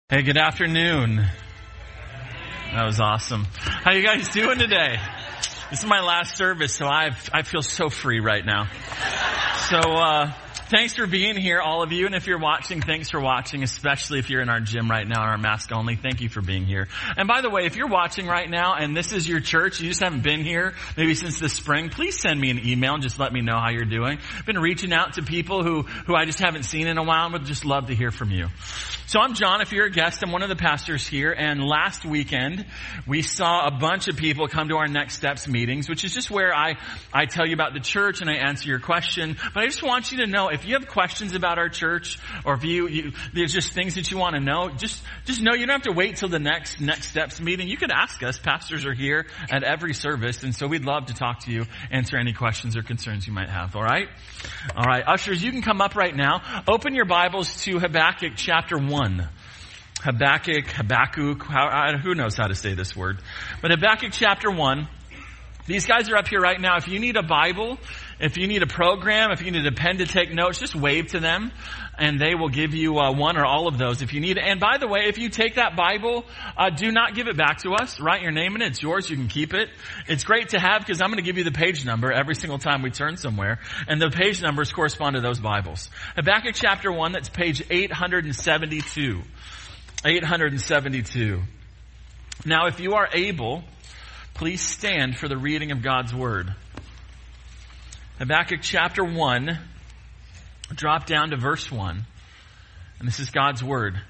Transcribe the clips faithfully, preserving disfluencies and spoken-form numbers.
Hey, good afternoon. That was awesome. How you guys doing today? This is my last service, so I I feel so free right now. So, uh, thanks for being here, all of you. And if you're watching, thanks for watching, especially if you're in our gym right now, in our mask only. Thank you for being here. And by the way, if you're watching right now and this is your church, you just haven't been here maybe since the spring, please send me an email and just let me know how you're doing. I've been reaching out to people who, who I just haven't seen in a while and would just love to hear from you. So I'm John. If you're a guest, I'm one of the pastors here. And last weekend, we saw a bunch of people come to our Next Steps meetings, which is just where I, I tell you about the church and I answer your question. But I just want you to know, if you have questions about our church, or if you, you there's just things that you want to know, just, just know you don't have to wait till the next Next Steps meeting. You can ask us. Pastors are here at every service. And so we'd love to talk to you, answer any questions or concerns you might have. All right? All right. Ushers, you can come up right now. Open your Bibles to Habakkuk chapter one. Habakkuk, Habakkuk, how, who knows how to say this word. But Habakkuk chapter one. These guys are up here right now. If you need a Bible, if you need a program, if you need a pen to take notes, just wave to them and they will give you uh, one or all of those if you need it. And by the way, if you take that Bible, uh, do not give it back to us. Write your name in it. It's yours. You can keep it. It's great to have because I'm going to give you the page number every single time we turn somewhere. And the page numbers correspond to those Bibles. Habakkuk chapter one, that's page eight seventy-two. eight seventy-two. Now, if you are able, please stand for the reading of God's Word. Habakkuk chapter one, drop down to verse one. And this is God's Word.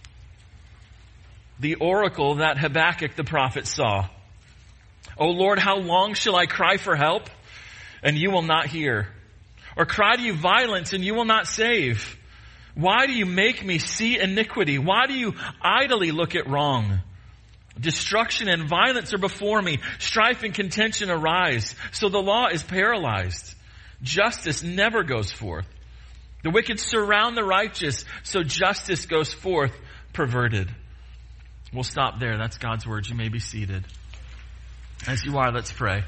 The oracle that Habakkuk the prophet saw. O Lord, how long shall I cry for help, and you will not hear? Or cry to you violence, and you will not save? Why do you make me see iniquity? Why do you idly look at wrong? Destruction and violence are before me. Strife and contention arise. So the law is paralyzed. Justice never goes forth. The wicked surround the righteous. So justice goes forth perverted. We'll stop there. That's God's word. You may be seated. As you are, let's pray.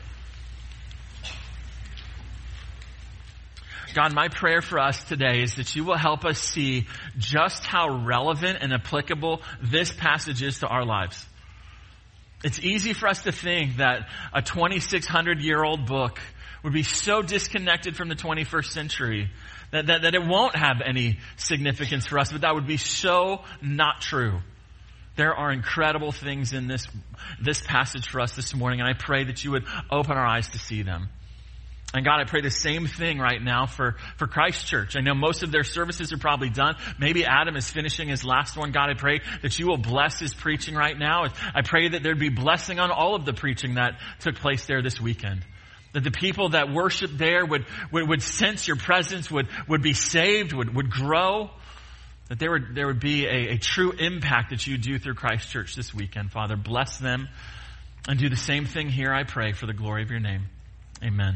God, my prayer for us today is that you will help us see just how relevant and applicable this passage is to our lives. It's easy for us to think that a twenty-six hundred year old book would be so disconnected from the twenty-first century that, that, that it won't have any significance for us, but that would be so not true. There are incredible things in this, this passage for us this morning, and I pray that you would open our eyes to see them. And God, I pray the same thing right now for, for Christ Church. I know most of their services are probably done. Maybe Adam is finishing his last one. God, I pray that you will bless his preaching right now. I pray that there'd be blessing on all of the preaching that took place there this weekend. That the people that worship there would, would, would sense your presence, would, would be saved, would, would grow. That there would, there would be a, a true impact that you do through Christ Church this weekend. Father, bless them and do the same thing here, I pray, for the glory of your name. Amen.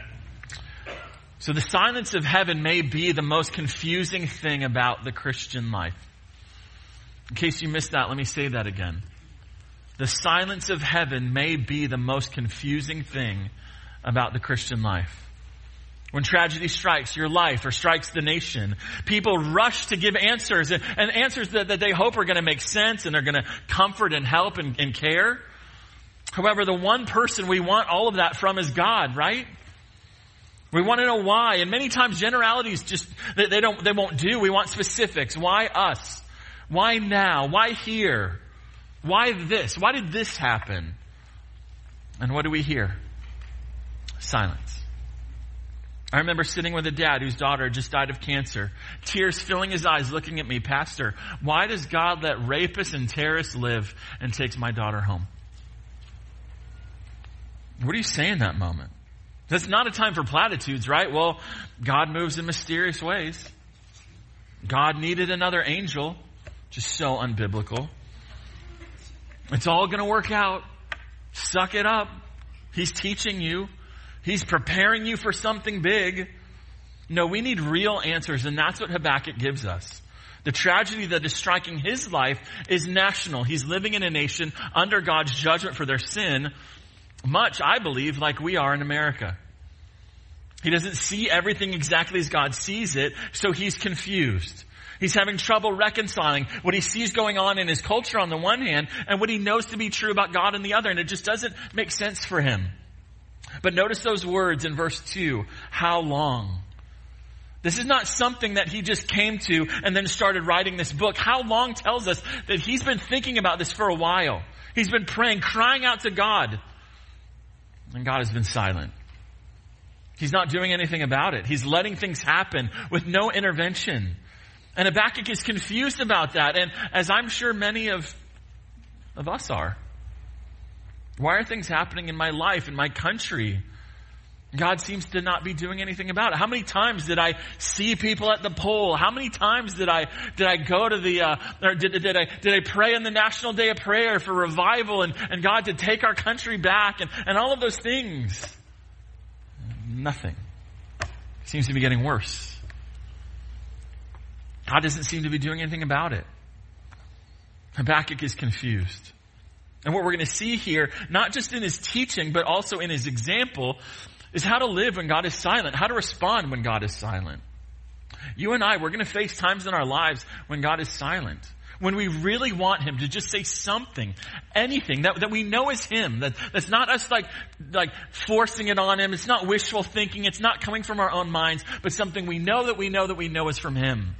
So the silence of heaven may be the most confusing thing about the Christian life. In case you missed that, let me say that again. The silence of heaven may be the most confusing thing about the Christian life. When tragedy strikes your life or strikes the nation, people rush to give answers, and, and answers that, that they hope are going to make sense and are going to comfort and help and, and care. However, the one person we want all of that from is God, right? We want to know why. And many times generalities just, they, they don't, they won't do. We want specifics. Why us? Why now? Why here? Why this? Why did this happen? And what do we hear? Silence. I remember sitting with a dad whose daughter just died of cancer. Tears filling his eyes looking at me. Pastor, why does God let rapists and terrorists live and takes my daughter home? What do you say in that moment? That's not a time for platitudes, right? Well, God moves in mysterious ways. God needed another angel. Just so unbiblical. It's all going to work out. Suck it up. He's teaching you. He's preparing you for something big. No, we need real answers, and that's what Habakkuk gives us. The tragedy that is striking his life is national. He's living in a nation under God's judgment for their sin, much, I believe, like we are in America. He doesn't see everything exactly as God sees it, so he's confused. He's having trouble reconciling what he sees going on in his culture on the one hand and what he knows to be true about God on the other. And it just doesn't make sense for him. But notice those words in verse two. How long? This is not something that he just came to and then started writing this book. How long tells us that he's been thinking about this for a while. He's been praying, crying out to God. And God has been silent. He's not doing anything about it. He's letting things happen with no intervention. And Habakkuk is confused about that. And as I'm sure many of, of us are. Why are things happening in my life, in my country? God seems to not be doing anything about it. How many times did I see people at the poll? How many times did I did I go to the uh, or did, did I did I pray on the National Day of Prayer for revival and, and God to take our country back and, and all of those things? Nothing. Seems to be getting worse. God doesn't seem to be doing anything about it. Habakkuk is confused. And what we're going to see here, not just in his teaching, but also in his example, is how to live when God is silent, how to respond when God is silent. You and I, we're going to face times in our lives when God is silent. When we really want him to just say something, anything that, that we know is him, that, that's not us like, like forcing it on him. It's not wishful thinking. It's not coming from our own minds, but something we know that we know that we know is from him.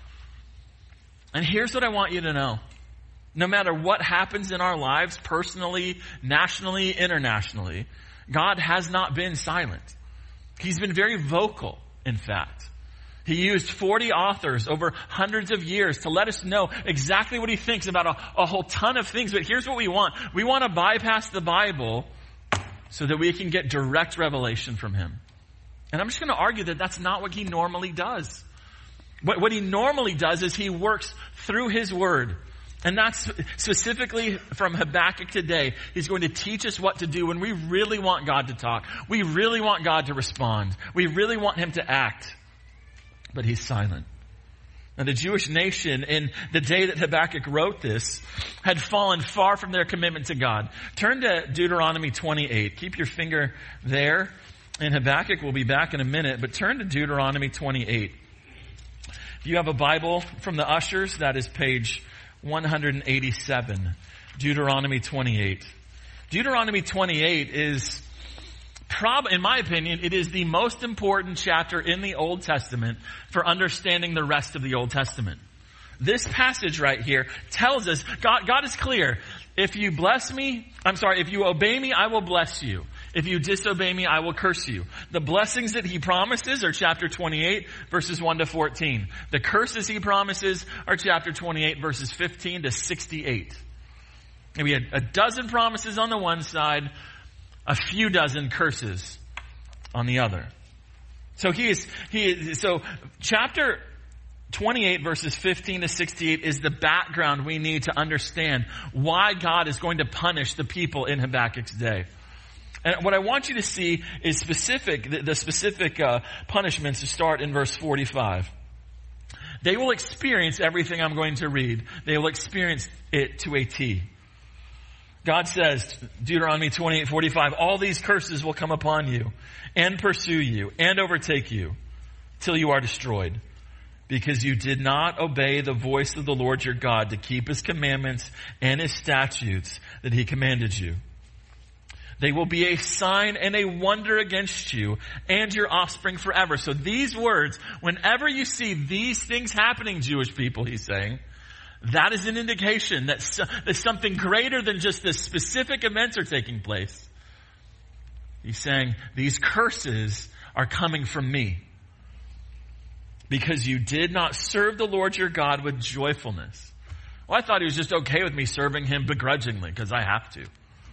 And here's what I want you to know. No matter what happens in our lives, personally, nationally, internationally, God has not been silent. He's been very vocal, in fact. He used forty authors over hundreds of years to let us know exactly what he thinks about a, a whole ton of things. But here's what we want. We want to bypass the Bible so that we can get direct revelation from him. And I'm just going to argue that that's not what he normally does. What, what he normally does is he works through his word. And that's specifically from Habakkuk today. He's going to teach us what to do when we really want God to talk. We really want God to respond. We really want him to act. But he's silent. Now the Jewish nation in the day that Habakkuk wrote this had fallen far from their commitment to God. Turn to Deuteronomy twenty-eight. Keep your finger there. In Habakkuk, we'll be back in a minute, but turn to Deuteronomy twenty-eight. If you have a Bible from the ushers, that is page one eighty-seven. Deuteronomy twenty-eight. Deuteronomy twenty-eight is, prob- in my opinion, it is the most important chapter in the Old Testament for understanding the rest of the Old Testament. This passage right here tells us, God, God is clear. If you bless me, I'm sorry, if you obey me, I will bless you. If you disobey me, I will curse you. The blessings that he promises are chapter twenty-eight, verses one to fourteen. The curses he promises are chapter twenty-eight, verses fifteen to sixty-eight. And we had a dozen promises on the one side, a few dozen curses on the other. So he is, he is, so chapter twenty-eight, verses fifteen to sixty-eight is the background we need to understand why God is going to punish the people in Habakkuk's day. And what I want you to see is specific, the, the specific uh, punishments to start in verse forty-five. They will experience everything I'm going to read. They will experience it to a T. God says, Deuteronomy twenty-eight forty-five, all these curses will come upon you and pursue you and overtake you till you are destroyed, because you did not obey the voice of the Lord your God to keep his commandments and his statutes that he commanded you. They will be a sign and a wonder against you and your offspring forever. So these words, whenever you see these things happening, Jewish people, he's saying, that is an indication that, so, that something greater than just the specific events are taking place. He's saying, these curses are coming from me, because you did not serve the Lord your God with joyfulness. Well, I thought he was just okay with me serving him begrudgingly because I have to.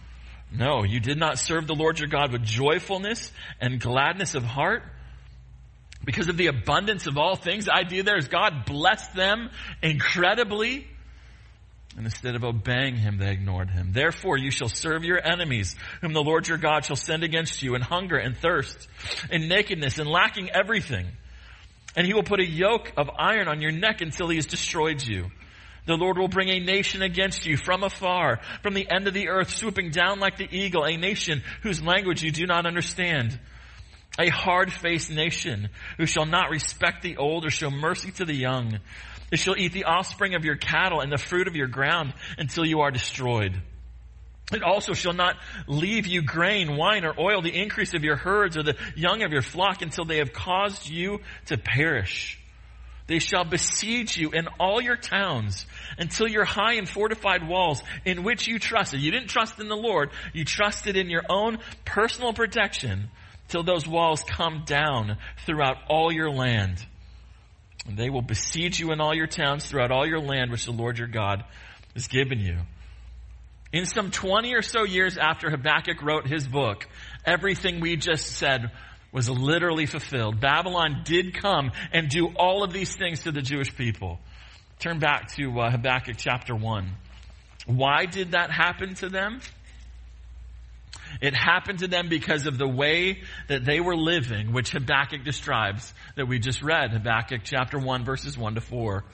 No, you did not serve the Lord your God with joyfulness and gladness of heart. Because of the abundance of all things, the idea there is God blessed them incredibly. And instead of obeying him, they ignored him. Therefore, you shall serve your enemies, whom the Lord your God shall send against you in hunger and thirst, in nakedness and lacking everything. And he will put a yoke of iron on your neck until he has destroyed you. The Lord will bring a nation against you from afar, from the end of the earth, swooping down like the eagle, a nation whose language you do not understand. A hard-faced nation who shall not respect the old or show mercy to the young. It shall eat the offspring of your cattle and the fruit of your ground until you are destroyed. It also shall not leave you grain, wine, or oil, the increase of your herds or the young of your flock, until they have caused you to perish. They shall besiege you in all your towns until your high and fortified walls in which you trusted. You didn't trust in the Lord. You trusted in your own personal protection till those walls come down throughout all your land. And they will besiege you in all your towns throughout all your land, which the Lord your God has given you. In some twenty or so years after Habakkuk wrote his book, everything we just said was literally fulfilled. Babylon did come and do all of these things to the Jewish people. Turn back to uh, Habakkuk chapter one. Why did that happen to them? It happened to them because of the way that they were living, which Habakkuk describes, that we just read, Habakkuk chapter one, verses one to four.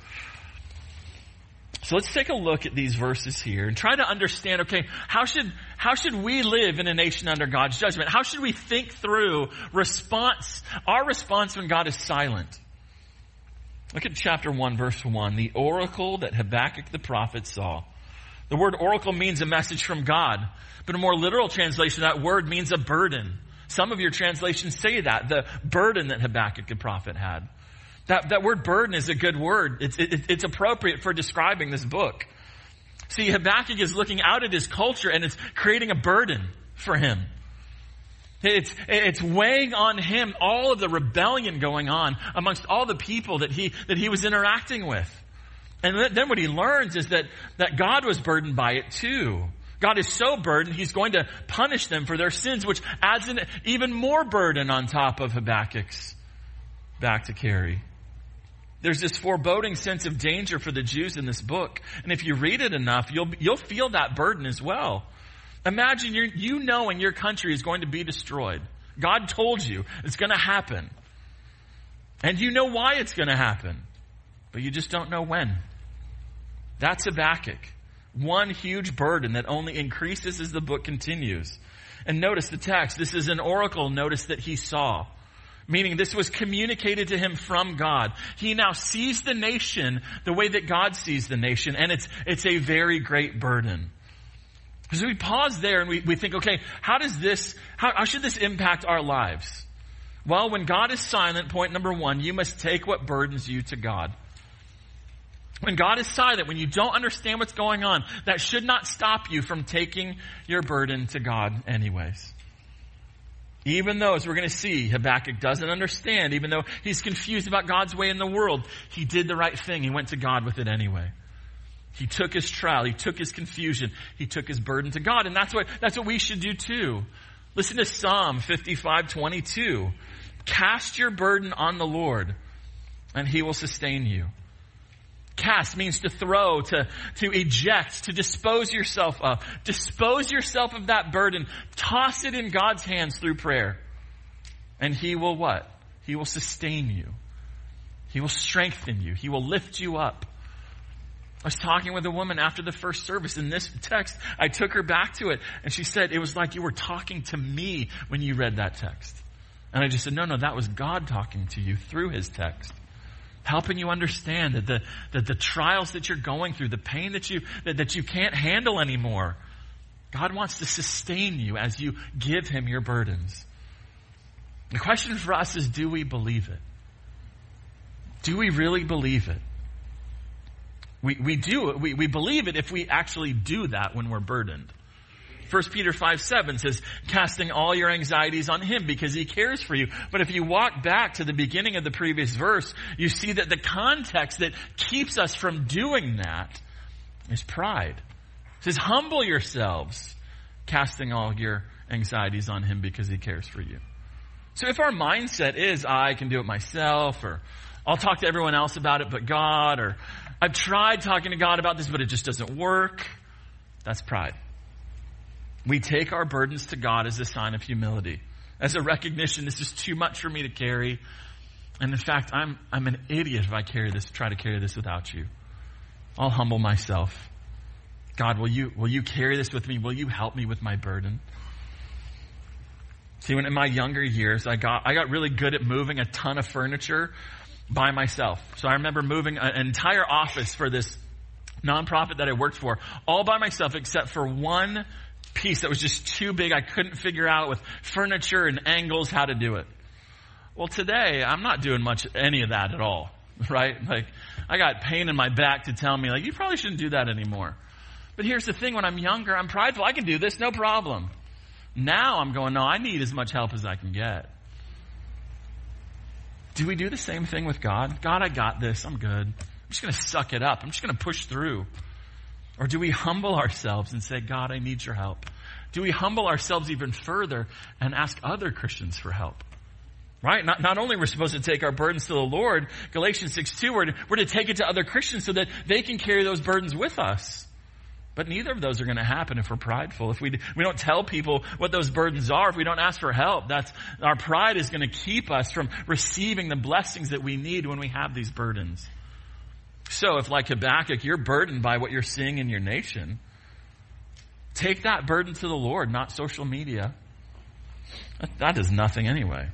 So let's take a look at these verses here and try to understand, okay, how should, how should we live in a nation under God's judgment? How should we think through response, our response when God is silent? Look at chapter one, verse one, the oracle that Habakkuk the prophet saw. The word oracle means a message from God, but a more literal translation of that word means a burden. Some of your translations say that, the burden that Habakkuk the prophet had. That, that word burden is a good word. It's, it, it's appropriate for describing this book. See, Habakkuk is looking out at his culture and it's creating a burden for him. It's, it's weighing on him all of the rebellion going on amongst all the people that he, that he was interacting with. And then what he learns is that, that God was burdened by it too. God is so burdened, he's going to punish them for their sins, which adds an even more burden on top of Habakkuk's back to carry. There's this foreboding sense of danger for the Jews in this book. And if you read it enough, you'll, you'll feel that burden as well. Imagine you're, you knowing your country is going to be destroyed. God told you it's going to happen. And you know why it's going to happen. But you just don't know when. That's Habakkuk. One huge burden that only increases as the book continues. And notice the text. This is an oracle, notice, that he saw. Meaning this was communicated to him from God. He now sees the nation the way that God sees the nation. And it's, it's a very great burden. So we pause there and we, we think, okay, how does this, how, how should this impact our lives? Well, when God is silent, point number one, you must take what burdens you to God. When God is silent, when you don't understand what's going on, that should not stop you from taking your burden to God anyways. Even though, as we're going to see, Habakkuk doesn't understand, even though he's confused about God's way in the world, he did the right thing. He went to God with it anyway. He took his trial. He took his confusion. He took his burden to God. And that's what, that's what we should do too. Listen to Psalm fifty-five twenty-two. Cast your burden on the Lord, and he will sustain you. Cast means to throw, to, to eject, to dispose yourself of. Dispose yourself of that burden. Toss it in God's hands through prayer. And he will what? He will sustain you. He will strengthen you. He will lift you up. I was talking with a woman after the first service in this text. I took her back to it and she said, it was like you were talking to me when you read that text. And I just said, no, no, that was God talking to you through his text. Helping you understand that the, that the trials that you're going through, the pain that you, that, that you can't handle anymore, God wants to sustain you as you give him your burdens. The question for us is, do we believe it? Do we really believe it? We, we do, we, we believe it if we actually do that when we're burdened. First Peter five seven says, casting all your anxieties on him because he cares for you. But if you walk back to the beginning of the previous verse, you see that the context that keeps us from doing that is pride. It says, humble yourselves, casting all your anxieties on him because he cares for you. So if our mindset is, I can do it myself, or I'll talk to everyone else about it but God, or I've tried talking to God about this but it just doesn't work, that's pride. We take our burdens to God as a sign of humility, as a recognition this is too much for me to carry. And in fact, I'm I'm an idiot if I carry this, try to carry this without you. I'll humble myself. God, will you will you carry this with me? Will you help me with my burden? See, when in my younger years, I got I got really good at moving a ton of furniture. by myself. So I remember moving an entire office for this nonprofit that I worked for, all by myself except for one piece that was just too big. I couldn't figure out with furniture and angles how to do it. Well, today, I'm not doing much, any of that at all, right? Like, I got pain in my back to tell me, like, you probably shouldn't do that anymore. But here's the thing, when I'm younger, I'm prideful. I can do this, no problem. Now I'm going, no, I need as much help as I can get. Do we do the same thing with God? God, I got this. I'm good. I'm just going to suck it up. I'm just going to push through. Or do we humble ourselves and say, God, I need your help? Do we humble ourselves even further and ask other Christians for help? Right? Not, not only we're supposed to take our burdens to the Lord, Galatians six two, we're, we're to take it to other Christians so that they can carry those burdens with us. But neither of those are going to happen if we're prideful. If we, we don't tell people what those burdens are, if we don't ask for help, that's, our pride is going to keep us from receiving the blessings that we need when we have these burdens. So if, like Habakkuk, you're burdened by what you're seeing in your nation, take that burden to the Lord, not social media. That, that does nothing anyway.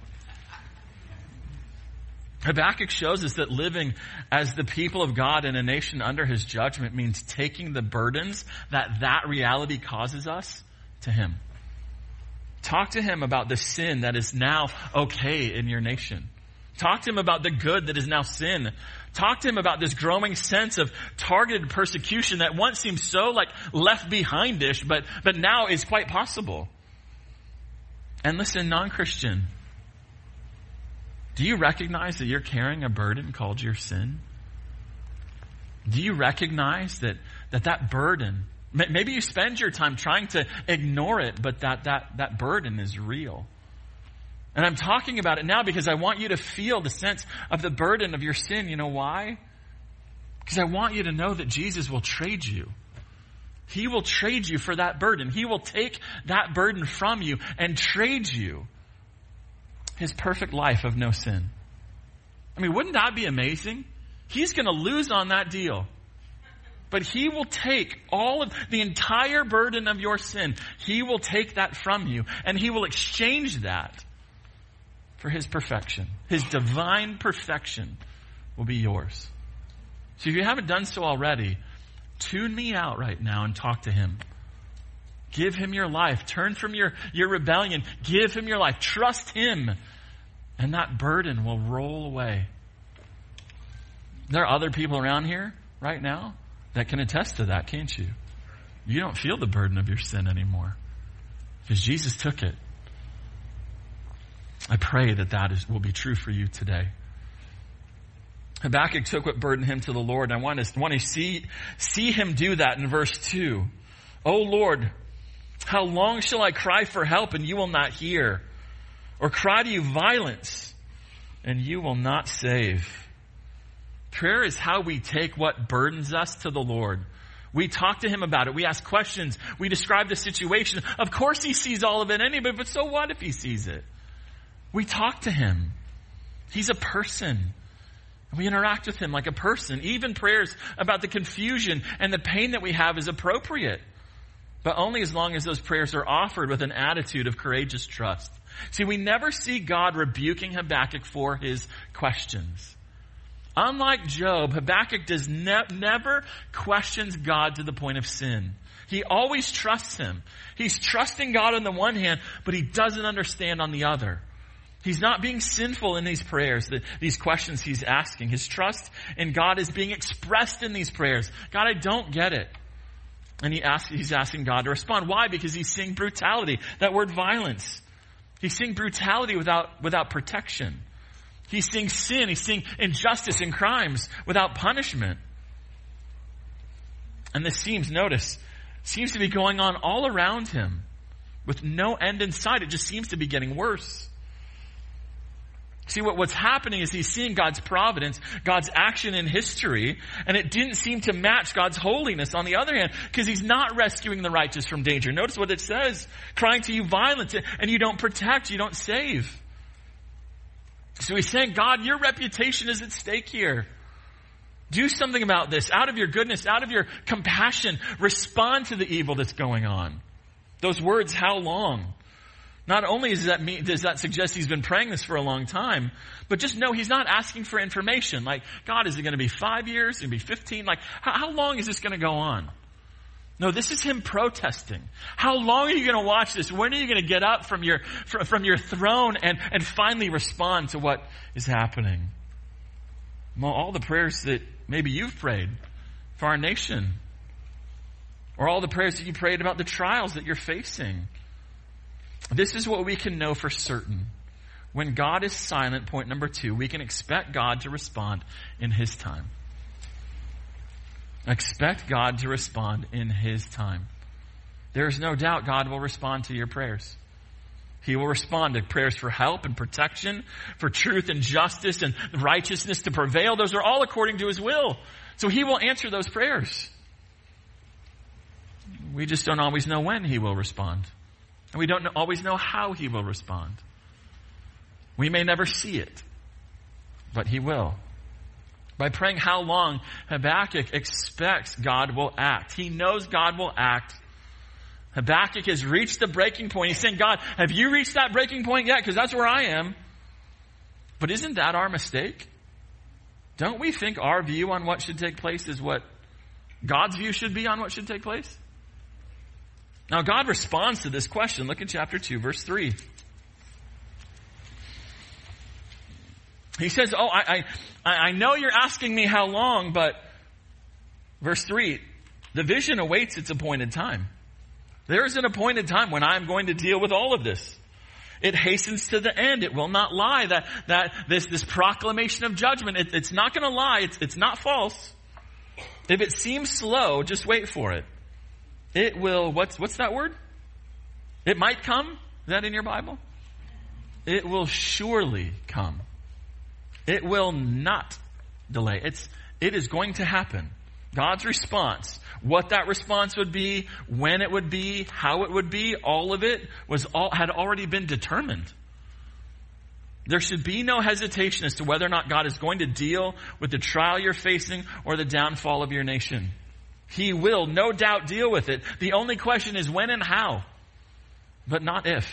Habakkuk shows us that living as the people of God in a nation under his judgment means taking the burdens that that reality causes us to him. Talk to him about the sin that is now okay in your nation. Talk to him about the good that is now sin. Talk to him about this growing sense of targeted persecution that once seemed so like left behind-ish, but, but now is quite possible. And listen, non-Christian, do you recognize that you're carrying a burden called your sin? Do you recognize that that, that burden, maybe you spend your time trying to ignore it, but that, that, that burden is real? And I'm talking about it now because I want you to feel the sense of the burden of your sin. You know why? Because I want you to know that Jesus will trade you. He will trade you for that burden. He will take that burden from you and trade you his perfect life of no sin. I mean, wouldn't that be amazing? He's going to lose on that deal. But he will take all of the entire burden of your sin. He will take that from you, and he will exchange that for his perfection. His divine perfection will be yours. So if you haven't done so already, tune me out right now and talk to him. Give him your life. Turn from your, your rebellion. Give him your life. Trust him. And that burden will roll away. There are other people around here right now that can attest to that, can't you? You don't feel the burden of your sin anymore because Jesus took it. I pray that that is, will be true for you today. Habakkuk took what burdened him to the Lord. And I want to, want to see, see him do that in verse two. O Lord, how long shall I cry for help and you will not hear? Or cry to you violence and you will not save? Prayer is how we take what burdens us to the Lord. We talk to him about it. We ask questions. We describe the situation. Of course he sees all of it anyway, but so what if he sees it? We talk to him. He's a person. We interact with him like a person. Even prayers about the confusion and the pain that we have is appropriate. But only as long as those prayers are offered with an attitude of courageous trust. See, we never see God rebuking Habakkuk for his questions. Unlike Job, Habakkuk does ne- never questions God to the point of sin. He always trusts him. He's trusting God on the one hand, but he doesn't understand on the other. He's not being sinful in these prayers, the, these questions he's asking. His trust in God is being expressed in these prayers. God, I don't get it. And he asks, he's asking God to respond. Why? Because he's seeing brutality. That word violence. He's seeing brutality without, without protection. He's seeing sin. He's seeing injustice and crimes without punishment. And this seems, notice, seems to be going on all around him with no end in sight. It just seems to be getting worse. See, what, what's happening is he's seeing God's providence, God's action in history, and it didn't seem to match God's holiness on the other hand, because he's not rescuing the righteous from danger. Notice what it says, crying to you violence, and you don't protect, you don't save. So he's saying, God, your reputation is at stake here. Do something about this. Out of your goodness, out of your compassion, respond to the evil that's going on. Those words, how long? Not only does that mean, does that suggest he's been praying this for a long time, but just know he's not asking for information. Like, God, is it going to be five years? Is it going to be fifteen? Like, how, how long is this going to go on? No, this is him protesting. How long are you going to watch this? When are you going to get up from your, from your throne and, and finally respond to what is happening? Well, all the prayers that maybe you've prayed for our nation, or all the prayers that you prayed about the trials that you're facing. This is what we can know for certain. When God is silent, point number two, we can expect God to respond in his time. Expect God to respond in his time. There is no doubt God will respond to your prayers. He will respond to prayers for help and protection, for truth and justice and righteousness to prevail. Those are all according to his will. So he will answer those prayers. We just don't always know when he will respond. And we don't always know how he will respond. We may never see it, but he will. By praying how long, Habakkuk expects God will act. He knows God will act. Habakkuk has reached the breaking point. He's saying, God, have you reached that breaking point yet? Because that's where I am. But isn't that our mistake? Don't we think our view on what should take place is what God's view should be on what should take place? Now, God responds to this question. Look at chapter two, verse three. He says, oh, I, I, I know you're asking me how long, but verse three, the vision awaits its appointed time. There is an appointed time when I'm going to deal with all of this. It hastens to the end. It will not lie. That, that, this, this proclamation of judgment, it, it's not going to lie. It's, it's not false. If it seems slow, just wait for it. It will, what's, what's that word? It might come. Is that in your Bible? It will surely come. It will not delay. It's, it is going to happen. God's response, what that response would be, when it would be, how it would be, all of it was all, had already been determined. There should be no hesitation as to whether or not God is going to deal with the trial you're facing or the downfall of your nation. He will no doubt deal with it. The only question is when and how, but not if.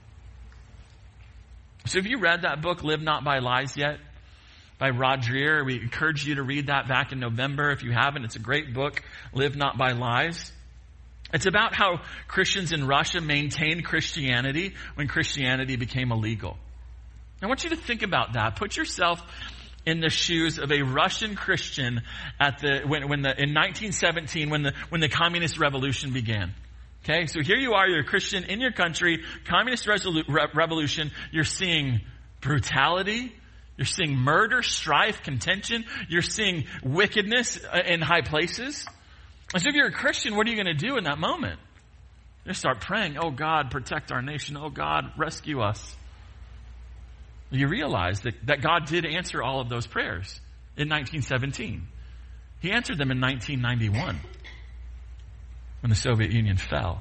So have you read that book, Live Not by Lies, yet? By Rod Dreher. We encourage you to read that back in November. If you haven't, it's a great book, Live Not by Lies. It's about how Christians in Russia maintained Christianity when Christianity became illegal. I want you to think about that. Put yourself in the shoes of a Russian Christian at the when, when the in nineteen seventeen when the when the communist revolution began. Okay, so here you are, you're a Christian in your country, communist resolu- re- revolution. You're seeing brutality. You're seeing murder, strife, contention. You're seeing wickedness in high places. And so if you're a Christian, what are you going to do in that moment? You're going to start praying, oh God, protect our nation. Oh God, rescue us. You realize that, that God did answer all of those prayers in nineteen seventeen. He answered them in nineteen ninety-one when the Soviet Union fell.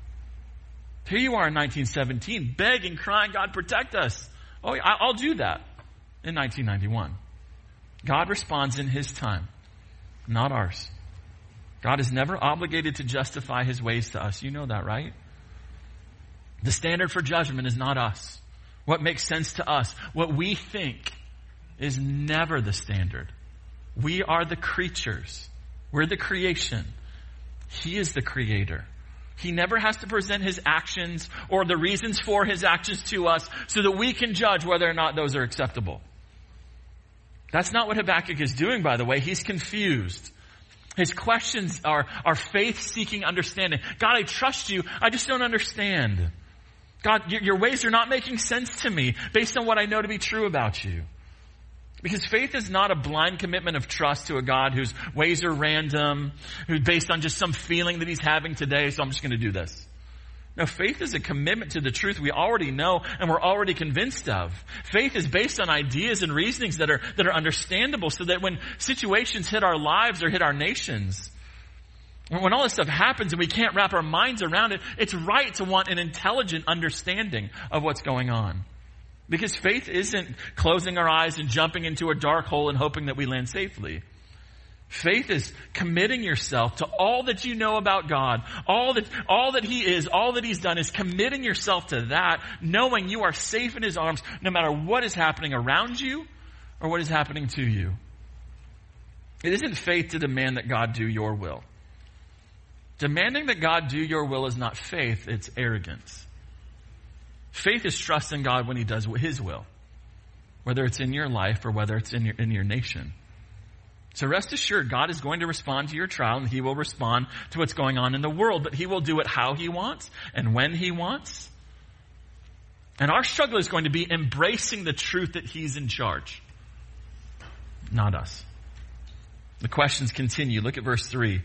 Here you are in nineteen seventeen, begging, crying, God, protect us. Oh, yeah, I'll do that. In nineteen ninety-one. God responds in his time, not ours. God is never obligated to justify his ways to us. You know that, right? The standard for judgment is not us. What makes sense to us, what we think, is never the standard. We are the creatures. We're the creation. He is the creator. He never has to present his actions or the reasons for his actions to us so that we can judge whether or not those are acceptable. That's not what Habakkuk is doing, by the way. He's confused. His questions are, are faith-seeking understanding. God, I trust you. I just don't understand. God, your, your ways are not making sense to me based on what I know to be true about you. Because faith is not a blind commitment of trust to a God whose ways are random, who's based on just some feeling that he's having today, so I'm just going to do this. No, faith is a commitment to the truth we already know and we're already convinced of. Faith is based on ideas and reasonings that are, that are understandable so that when situations hit our lives or hit our nations, when all this stuff happens and we can't wrap our minds around it, it's right to want an intelligent understanding of what's going on. Because faith isn't closing our eyes and jumping into a dark hole and hoping that we land safely. Faith is committing yourself to all that you know about God, all that, all that He is, all that He's done is committing yourself to that, knowing you are safe in His arms no matter what is happening around you or what is happening to you. It isn't faith to demand that God do your will. Demanding that God do your will is not faith, it's arrogance. Faith is trusting God when He does His will, whether it's in your life or whether it's in your, in your nation. So rest assured, God is going to respond to your trial, and He will respond to what's going on in the world, but He will do it how He wants and when He wants. And our struggle is going to be embracing the truth that He's in charge, not us. The questions continue. Look at verse three.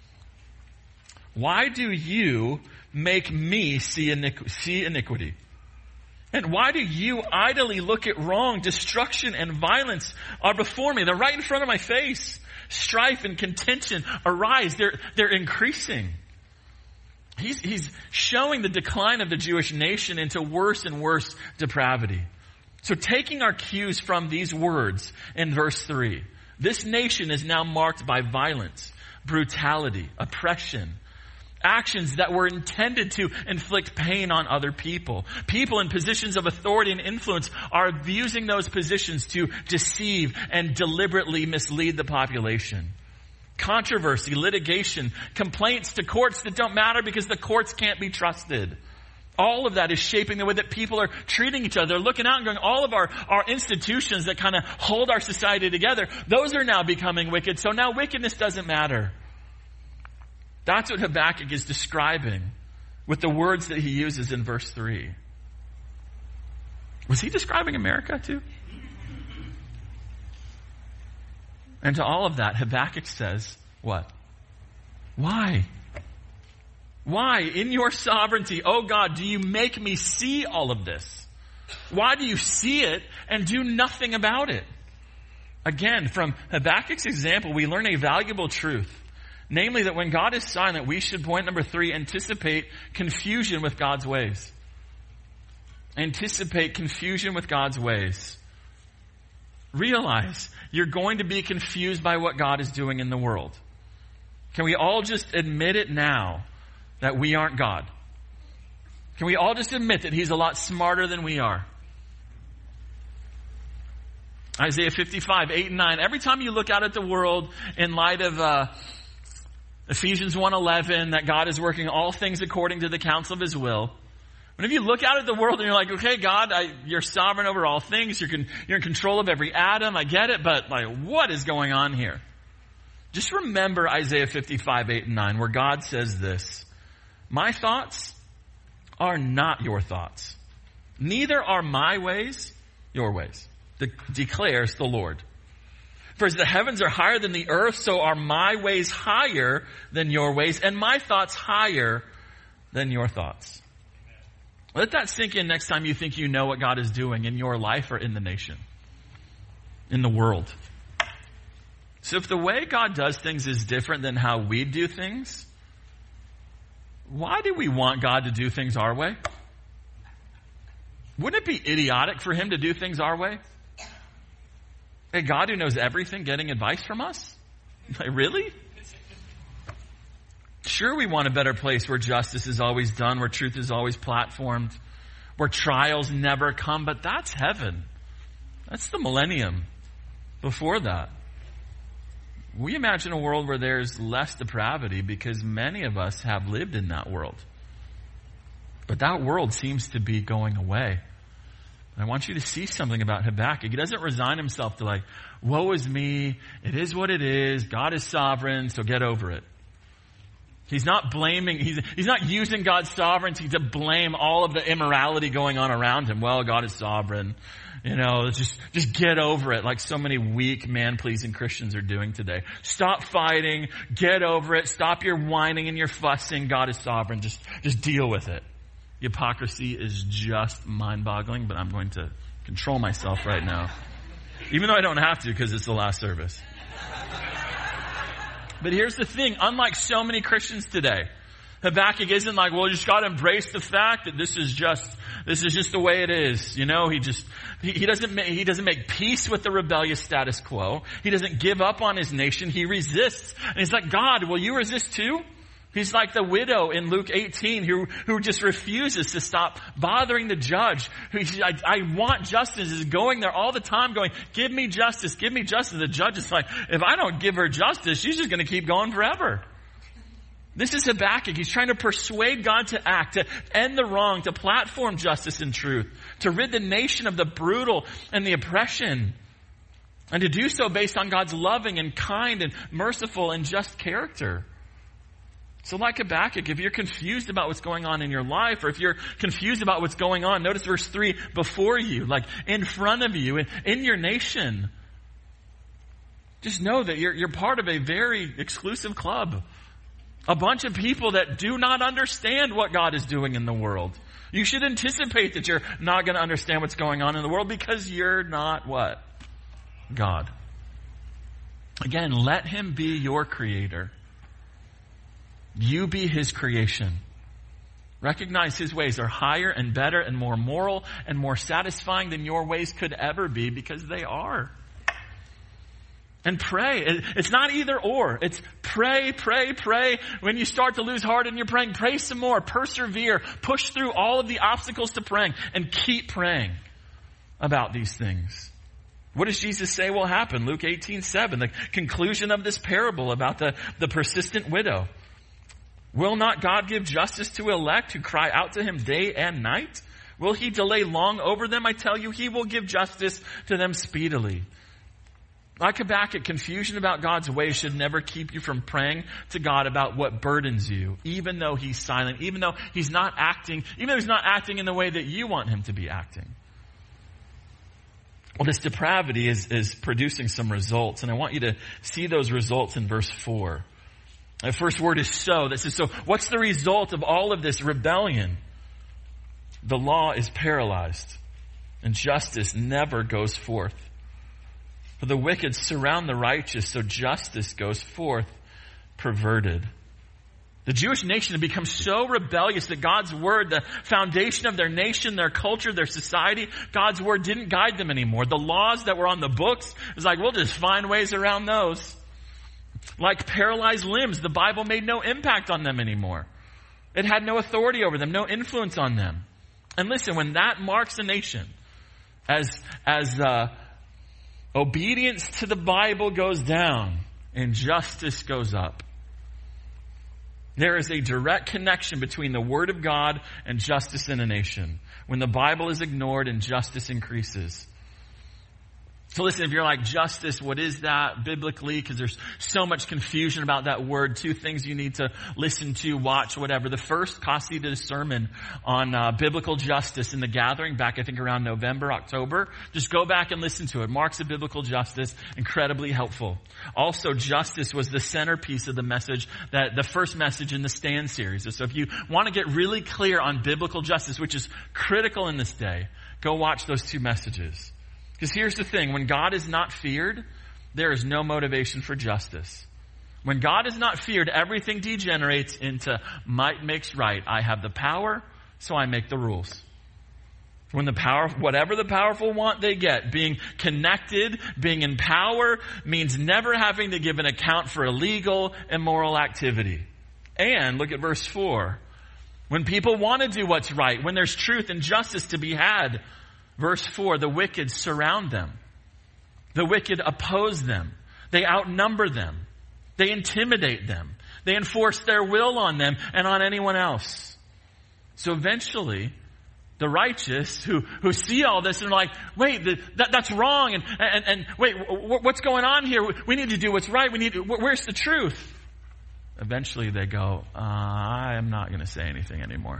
Why do you make me see, iniqu- see iniquity? And why do you idly look at wrong? Destruction and violence are before me. They're right in front of my face. Strife and contention arise. They're, they're increasing. He's, he's showing the decline of the Jewish nation into worse and worse depravity. So taking our cues from these words in verse three, this nation is now marked by violence, brutality, oppression, actions that were intended to inflict pain on other people. People in positions of authority and influence are using those positions to deceive and deliberately mislead the population. Controversy, litigation, complaints to courts that don't matter because the courts can't be trusted. All of that is shaping the way that people are treating each other. They're looking out and going, all of our, our institutions that kind of hold our society together, those are now becoming wicked. So now wickedness doesn't matter. That's what Habakkuk is describing with the words that he uses in verse three. Was he describing America too? And to all of that, Habakkuk says, what? Why? Why, in your sovereignty, oh God, do you make me see all of this? Why do you see it and do nothing about it? Again, from Habakkuk's example, we learn a valuable truth. Namely, that when God is silent, we should, point number three, anticipate confusion with God's ways. Anticipate confusion with God's ways. Realize you're going to be confused by what God is doing in the world. Can we all just admit it now that we aren't God? Can we all just admit that He's a lot smarter than we are? Isaiah fifty-five, eight and nine. Every time you look out at the world in light of uh, Ephesians one eleven, that God is working all things according to the counsel of His will. Whenever you look out at the world and you're like, okay, God, I, you're sovereign over all things. You're, con, you're in control of every atom. I get it, but like, what is going on here? Just remember Isaiah fifty-five, eight and nine, where God says this: my thoughts are not your thoughts. Neither are my ways your ways, de- declares the Lord. For as the heavens are higher than the earth, so are my ways higher than your ways, and my thoughts higher than your thoughts. Let that sink in next time you think you know what God is doing in your life or in the nation, in the world. So if the way God does things is different than how we do things, why do we want God to do things our way? Wouldn't it be idiotic for Him to do things our way? A God who knows everything getting advice from us? Like, really? Sure, we want a better place where justice is always done, where truth is always platformed, where trials never come, but that's heaven. That's the millennium. Before that, we imagine a world where there's less depravity because many of us have lived in that world. But that world seems to be going away. And I want you to see something about Habakkuk. He doesn't resign himself to like, woe is me, it is what it is, God is sovereign, so get over it. He's not blaming, he's, he's not using God's sovereignty to blame all of the immorality going on around him. Well, God is sovereign. You know, just, just get over it, like so many weak, man-pleasing Christians are doing today. Stop fighting, get over it, stop your whining and your fussing. God is sovereign, just, just deal with it. Hypocrisy is just mind-boggling, but I'm going to control myself right now. Even though I don't have to because it's the last service. But here's the thing, unlike so many Christians today, Habakkuk isn't like, well, you just got to embrace the fact that this is just, this is just the way it is. You know, he just, he, he doesn't make, he doesn't make peace with the rebellious status quo. He doesn't give up on his nation. He resists. And he's like, God, will you resist too? He's like the widow in Luke eighteen who, who just refuses to stop bothering the judge. Who, I, I want justice, is going there all the time going, give me justice, give me justice. The judge is like, if I don't give her justice, she's just going to keep going forever. This is Habakkuk. He's trying to persuade God to act, to end the wrong, to platform justice and truth, to rid the nation of the brutal and the oppression, and to do so based on God's loving and kind and merciful and just character. So like Habakkuk, if you're confused about what's going on in your life, or if you're confused about what's going on, notice verse three, before you, like in front of you, in, in your nation, just know that you're, you're part of a very exclusive club. A bunch of people that do not understand what God is doing in the world. You should anticipate that you're not going to understand what's going on in the world because you're not what? God. Again, let him be your creator. You be his creation. Recognize his ways are higher and better and more moral and more satisfying than your ways could ever be, because they are. And pray. It's not either or. It's pray, pray, pray. When you start to lose heart and you're praying, pray some more. Persevere. Push through all of the obstacles to praying and keep praying about these things. What does Jesus say will happen? Luke eighteen seven, the conclusion of this parable about the, the persistent widow. Will not God give justice to elect who cry out to him day and night? Will he delay long over them? I tell you, he will give justice to them speedily. Like Habakkuk, confusion about God's ways should never keep you from praying to God about what burdens you, even though he's silent, even though he's not acting, even though he's not acting in the way that you want him to be acting. Well, this depravity is, is producing some results, and I want you to see those results in verse four. The first word is so. This is so. What's the result of all of this rebellion? The law is paralyzed, and justice never goes forth. For the wicked surround the righteous, so justice goes forth perverted. The Jewish nation had become so rebellious that God's word, the foundation of their nation, their culture, their society, God's word didn't guide them anymore. The laws that were on the books, it was like, we'll just find ways around those. Like paralyzed limbs, the Bible made no impact on them anymore. It had no authority over them, no influence on them. And listen, when that marks a nation, as, as, uh, obedience to the Bible goes down and justice goes up. There is a direct connection between the Word of God and justice in a nation. When the Bible is ignored and justice increases. So listen, if you're like, justice, what is that biblically? Because there's so much confusion about that word. Two things you need to listen to, watch, whatever. The first, Costi did a sermon on uh, biblical justice in the gathering back, I think, around November, October. Just go back and listen to it. Marks of biblical justice, incredibly helpful. Also, justice was the centerpiece of the message, that the first message in the Stand series. So if you want to get really clear on biblical justice, which is critical in this day, go watch those two messages. Because here's the thing, when God is not feared, there is no motivation for justice. When God is not feared, everything degenerates into might makes right. I have the power, so I make the rules. When the power, whatever the powerful want, they get. Being connected, being in power, means never having to give an account for illegal, immoral activity. And look at verse four. When people want to do what's right, when there's truth and justice to be had, verse four, the wicked surround them. The wicked oppose them. They outnumber them. They intimidate them. They enforce their will on them and on anyone else. So eventually, the righteous who, who see all this and are like, wait, the, that, that's wrong. And, and, and wait, w- what's going on here? We need to do what's right. We need to, where's the truth? Eventually they go, uh, I'm not going to say anything anymore.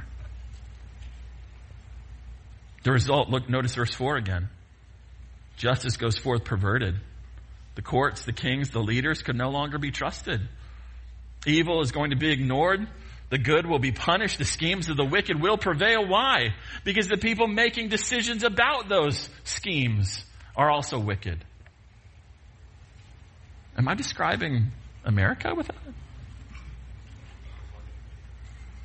The result, look, notice verse four again. Justice goes forth perverted. The courts, the kings, the leaders could no longer be trusted. Evil is going to be ignored. The good will be punished. The schemes of the wicked will prevail. Why? Because the people making decisions about those schemes are also wicked. Am I describing America with that?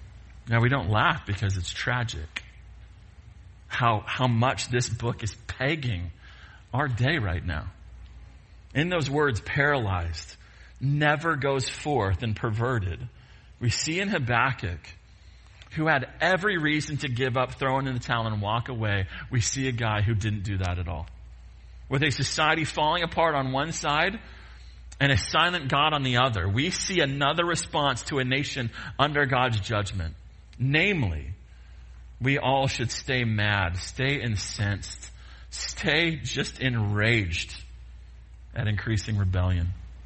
Now, we don't laugh because it's tragic. How, how much this book is pegging our day right now. In those words, paralyzed, never goes forth, and perverted, we see in Habakkuk, who had every reason to give up, throw in the towel, and walk away, we see a guy who didn't do that at all. With a society falling apart on one side and a silent God on the other, we see another response to a nation under God's judgment. Namely, we all should stay mad, stay incensed, stay just enraged at increasing rebellion.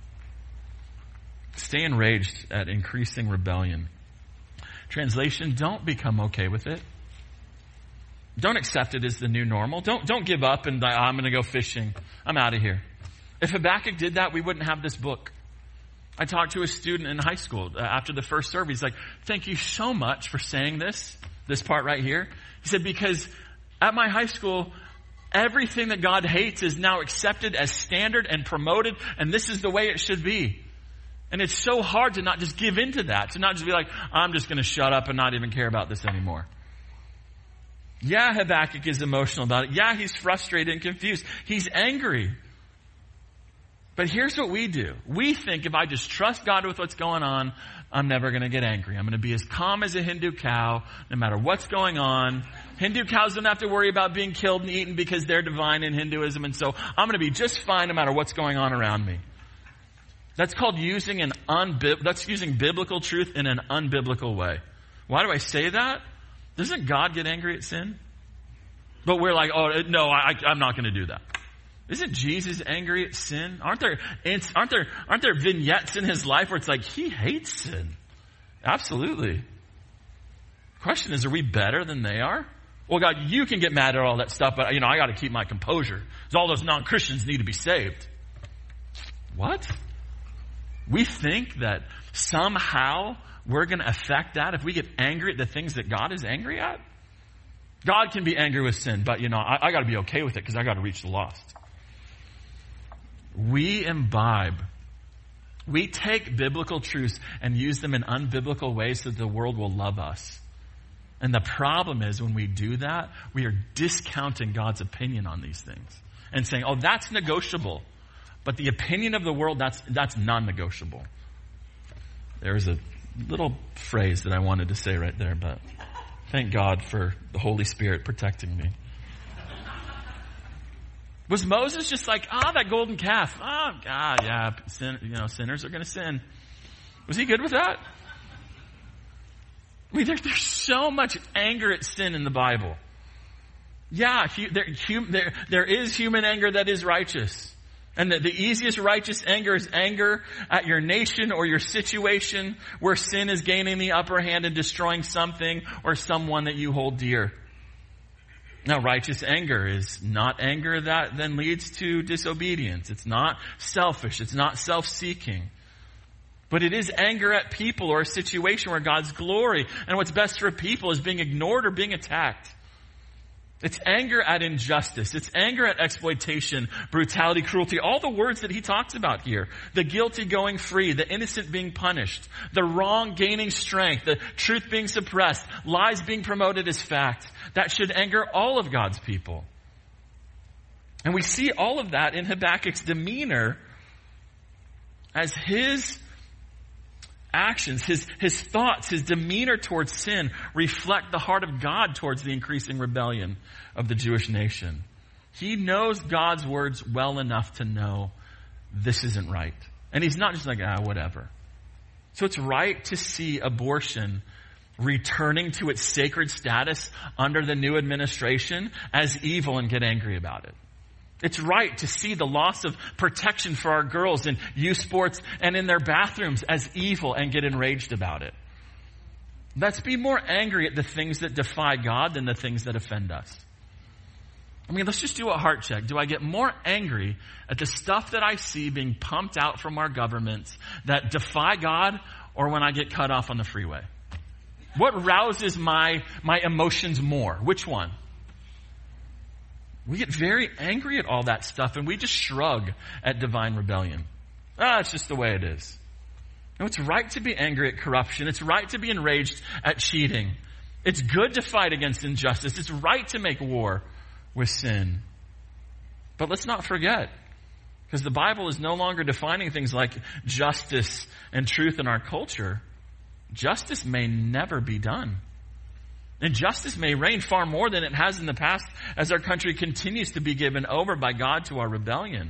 Stay enraged at increasing rebellion. Translation, don't become okay with it. Don't accept it as the new normal. Don't, don't give up and, oh, I'm going to go fishing. I'm out of here. If Habakkuk did that, we wouldn't have this book. I talked to a student in high school uh, after the first service. He's like, thank you so much for saying this, this part right here. He said, because at my high school, everything that God hates is now accepted as standard and promoted, and this is the way it should be. And it's so hard to not just give into that, to not just be like, I'm just going to shut up and not even care about this anymore. Yeah, Habakkuk is emotional about it. Yeah, he's frustrated and confused. He's angry. But here's what we do. We think if I just trust God with what's going on, I'm never going to get angry. I'm going to be as calm as a Hindu cow, no matter what's going on. Hindu cows don't have to worry about being killed and eaten because they're divine in Hinduism. And so I'm going to be just fine no matter what's going on around me. That's called using an unbib- that's using biblical truth in an unbiblical way. Why do I say that? Doesn't God get angry at sin? But we're like, oh, no, I, I'm not going to do that. Isn't Jesus angry at sin? Aren't there, aren't there, aren't there vignettes in his life where it's like, he hates sin? Absolutely. The question is, are we better than they are? Well, God, you can get mad at all that stuff, but, you know, I got to keep my composure. Because all those non-Christians need to be saved. What? We think that somehow we're going to affect that if we get angry at the things that God is angry at? God can be angry with sin, but, you know, I, I got to be okay with it because I got to reach the lost. We imbibe, we take biblical truths and use them in unbiblical ways so that the world will love us. And the problem is when we do that, we are discounting God's opinion on these things and saying, oh, that's negotiable. But the opinion of the world, that's, that's non-negotiable. There's a little phrase that I wanted to say right there, but thank God for the Holy Spirit protecting me. Was Moses just like, ah, oh, that golden calf? Oh, God, yeah, sin, you know, sinners are going to sin. Was he good with that? I mean, there, there's so much anger at sin in the Bible. Yeah, hu, there, hum, there, there is human anger that is righteous. And the, the easiest righteous anger is anger at your nation or your situation where sin is gaining the upper hand and destroying something or someone that you hold dear. Now, righteous anger is not anger that then leads to disobedience. It's not selfish. It's not self-seeking. But it is anger at people or a situation where God's glory and what's best for people is being ignored or being attacked. It's anger at injustice. It's anger at exploitation, brutality, cruelty, all the words that he talks about here. The guilty going free, the innocent being punished, the wrong gaining strength, the truth being suppressed, lies being promoted as fact. That should anger all of God's people. And we see all of that in Habakkuk's demeanor as his actions, his, his thoughts, his demeanor towards sin reflect the heart of God towards the increasing rebellion of the Jewish nation. He knows God's words well enough to know this isn't right. And he's not just like, ah, whatever. So it's right to see abortion returning to its sacred status under the new administration as evil and get angry about it. It's right to see the loss of protection for our girls in youth sports and in their bathrooms as evil and get enraged about it. Let's be more angry at the things that defy God than the things that offend us. I mean, let's just do a heart check. Do I get more angry at the stuff that I see being pumped out from our governments that defy God, or when I get cut off on the freeway? What rouses my, my emotions more? Which one? We get very angry at all that stuff and we just shrug at divine rebellion. Ah, it's just the way it is. No, it's right to be angry at corruption. It's right to be enraged at cheating. It's good to fight against injustice. It's right to make war with sin. But let's not forget, because the Bible is no longer defining things like justice and truth in our culture. Justice may never be done. And justice may reign far more than it has in the past as our country continues to be given over by God to our rebellion.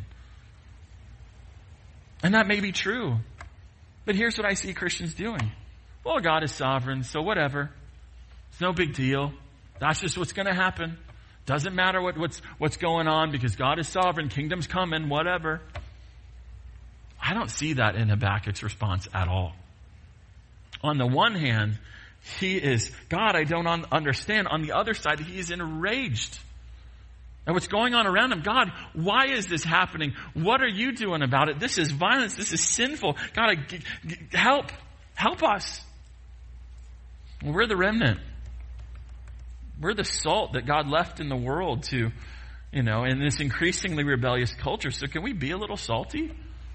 And that may be true. But here's what I see Christians doing. Well, God is sovereign, so whatever. It's no big deal. That's just what's going to happen. Doesn't matter what, what's, what's going on because God is sovereign, kingdom's coming, whatever. I don't see that in Habakkuk's response at all. On the one hand, he is, God, I don't un- understand. On the other side, he is enraged at what's going on around him. God, why is this happening? What are you doing about it? This is violence. This is sinful. God, I, g- g- help. Help us. Well, we're the remnant. We're the salt that God left in the world to, you know, in this increasingly rebellious culture. So can we be a little salty?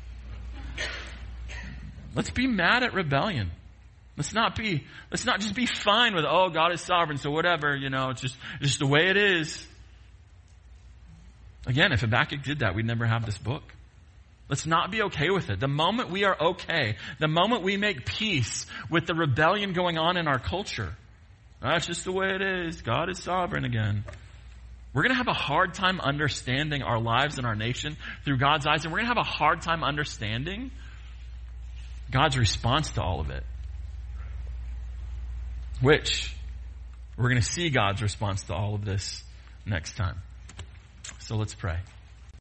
Let's be mad at rebellion. Let's not be, let's not just be fine with, oh, God is sovereign, so whatever, you know, it's just, it's just the way it is. Again, if Habakkuk did that, we'd never have this book. Let's not be okay with it. The moment we are okay, the moment we make peace with the rebellion going on in our culture, that's just the way it is. God is sovereign again. We're going to have a hard time understanding our lives and our nation through God's eyes, and we're going to have a hard time understanding God's response to all of it. Which, we're going to see God's response to all of this next time. So let's pray.